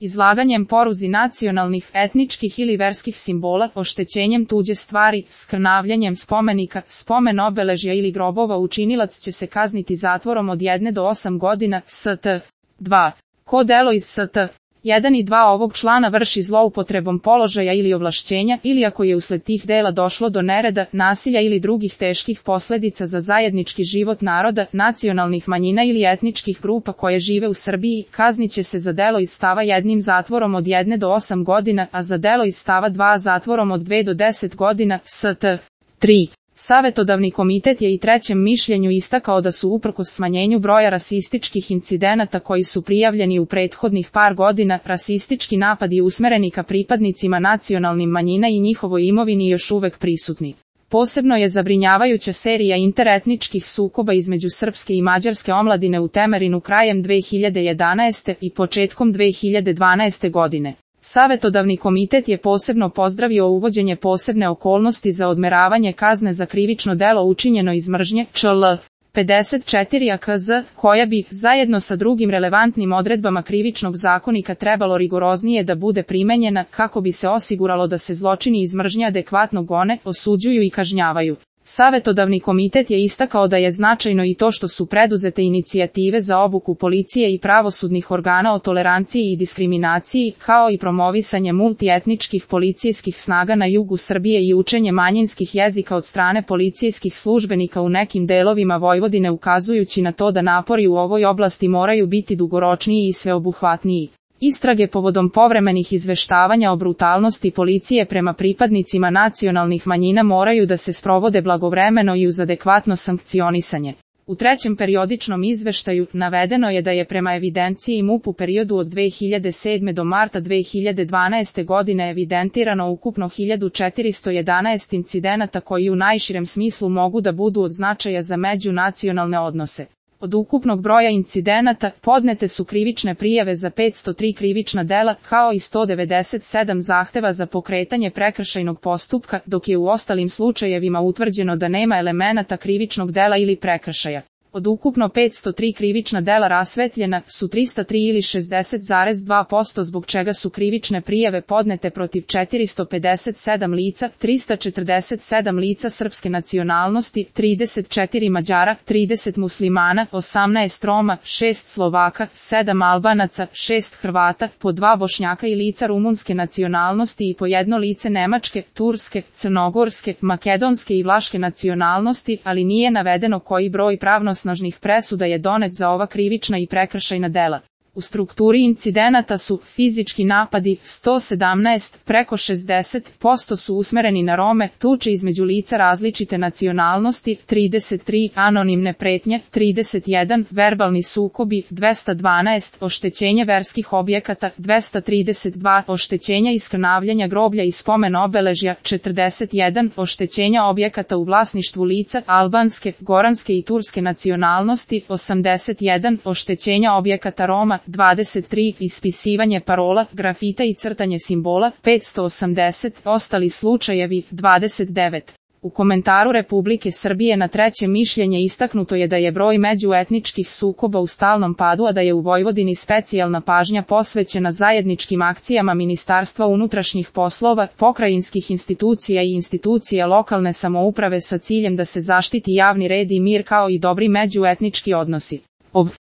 izlaganjem poruzi nacionalnih, etničkih ili verskih simbola, oštećenjem tuđe stvari, skrnavljanjem spomenika, spomen obeležja ili grobova učinilac će se kazniti zatvorom od 1 do 8 godina, St. 2. Ko delo iz St. 1 i 2 ovog člana vrši zloupotrebom položaja ili ovlašćenja, ili ako je usled tih dela došlo do nereda, nasilja ili drugih teških posledica za zajednički život naroda, nacionalnih manjina ili etničkih grupa koje žive u Srbiji, kazniće se za delo iz stava 1 zatvorom od 1 do 8 godina, a za delo iz stava 2 zatvorom od 2 do 10 godina, St. 3. Savetodavni komitet je i trećem mišljenju istakao da su uprkos smanjenju broja rasističkih incidenata koji su prijavljeni u prethodnih par godina, rasistički napadi usmereni ka pripadnicima nacionalnim manjina i njihovoj imovini još uvek prisutni. Posebno je zabrinjavajuća serija interetničkih sukoba između srpske i mađarske omladine u Temerinu krajem 2011. i početkom 2012. godine. Savetodavni komitet je posebno pozdravio uvođenje posebne okolnosti za odmeravanje kazne za krivično delo učinjeno iz mržnje, čl. 54 AKZ, koja bi, zajedno sa drugim relevantnim odredbama krivičnog zakonika trebalo rigoroznije da bude primenjena, kako bi se osiguralo da se zločini iz mržnje adekvatno gone, osuđuju i kažnjavaju. Savetodavni komitet je istakao da je značajno i to što su preduzete inicijative za obuku policije i pravosudnih organa o toleranciji i diskriminaciji, kao i promovisanje multietničkih policijskih snaga na jugu Srbije i učenje manjinskih jezika od strane policijskih službenika u nekim delovima Vojvodine, ukazujući na to da napori u ovoj oblasti moraju biti dugoročniji i sveobuhvatniji. Istrage povodom povremenih izveštavanja o brutalnosti policije prema pripadnicima nacionalnih manjina moraju da se sprovode blagovremeno i uz adekvatno sankcionisanje. U trećem periodičnom izveštaju navedeno je da je prema evidenciji MUP u periodu od 2007. do marta 2012. godine evidentirano ukupno 1411 incidenata koji u najširem smislu mogu da budu od značaja za međunacionalne odnose. Od ukupnog broja incidenata podnete su krivične prijave za 503 krivična dela, kao i 197 zahteva za pokretanje prekršajnog postupka, dok je u ostalim slučajevima utvrđeno da nema elemenata krivičnog dela ili prekršaja. Od ukupno 503 krivična dela rasvetljena su 303 ili 60,2%, zbog čega su krivične prijave podnete protiv 457 lica, 347 lica srpske nacionalnosti, 34 Mađara, 30 muslimana, 18 Roma, 6 Slovaka, 7 Albanaca, 6 Hrvata, po 2 Bošnjaka i lica rumunske nacionalnosti i po 1 lice nemačke, turske, crnogorske, makedonske i vlaške nacionalnosti, ali nije navedeno koji broj pravnosnažnih presuda je donet za ova krivična i prekršajna dela. U strukturi incidenata su fizički napadi 117, preko 60% su usmereni na Rome, tuče između lica različite nacionalnosti 33, anonimne pretnje 31, verbalni sukobi 212, oštećenje verskih objekata 232, oštećenja i skrnavljanja groblja i spomen obeležja 41, oštećenja objekata u vlasništvu lica albanske, goranske i turske nacionalnosti 81, oštećenja objekata Roma 23, ispisivanje parola, grafita i crtanje simbola, 580, ostali slučajevi, 29. U komentaru Republike Srbije na treće mišljenje istaknuto je da je broj međuetničkih sukoba u stalnom padu, a da je u Vojvodini specijalna pažnja posvećena zajedničkim akcijama Ministarstva unutrašnjih poslova, pokrajinskih institucija i institucija lokalne samouprave sa ciljem da se zaštiti javni red i mir kao i dobri međuetnički odnosi.